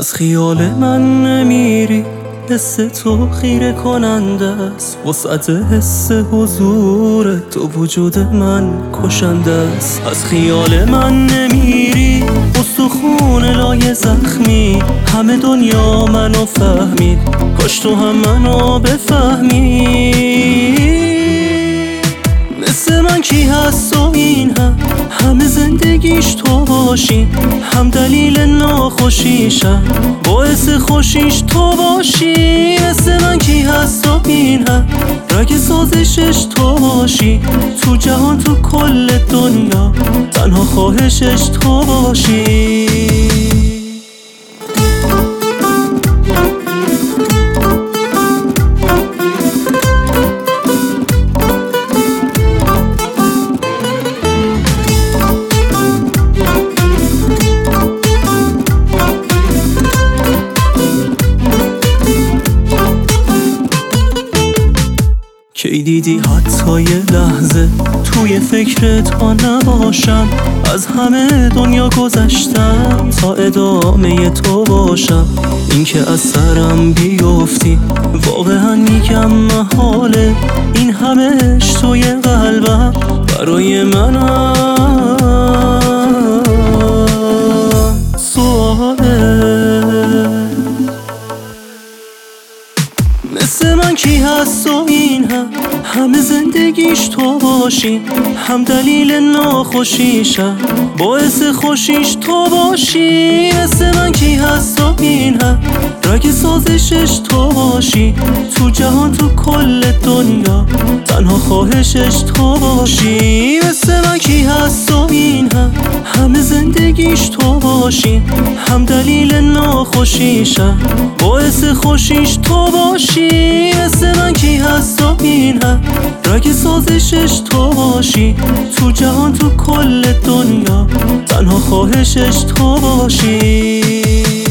از خیال من نمیری، حس تو خیره کننده است. وسعت حس حضور تو وجود من کشنده است. از خیال من نمیری، استخون لای زخمی. همه دنیا منو فهمید، کاش تو هم منو بفهمی. مثل من کی هست و این همه زندگیش تو باشی. هم دلیل ناخوشیشم، باعث خوشیش تو باشی. مثل من کی هست و این رگ سازشش تو باشی. تو جهان تو کل دنیا تنها خواهشش تو باشی. کی دیدی حتی یه لحظه توی فکرت ها نباشم؟ از همه دنیا گذشتم تا ادامه تو باشم. این که از سرم بیفتی واقعا میگم محاله. این همهش توی قلبم برای منم سواله. مثل من کی هست و این همه زندگیش تو باشی. هم دلیل ناخوشیشم، باعث خوشیش تو باشی. مثل من کی هست و این رگ سازشش تو باشی. تو جهان تو کل دنیا تنها خواهشش تو باشی. مثل من کی هست و این همه زندگیش تو باشی. هم دلیل ناخوشیشم، باعث خوشیش تو باشی. مثل من کی هست و این رگ سازشش تو باشی. تو جهان تو کل دنیا تنها خواهشش تو باشی.